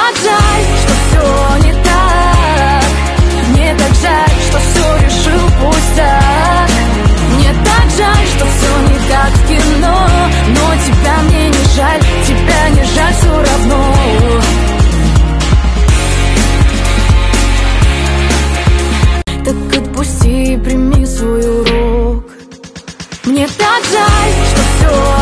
так жаль, что все не так. Мне так жаль, что все решил пустяк. Мне так жаль, что все не как в кино. Но тебя мне не жаль, тебя не жаль все равно. Так отпусти и прими свой урок. Мне так жаль, что все